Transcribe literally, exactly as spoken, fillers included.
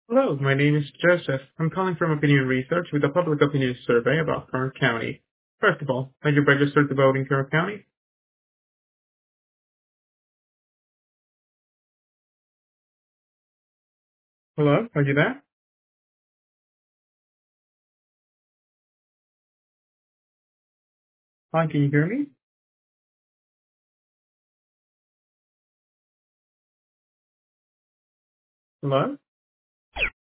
Hello, my name is Joseph. I'm calling from Opinion Research with a public opinion survey about Kern County. First of all, are you registered to vote in Kern County? Hello, are you there? Hi, can you hear me? Hello?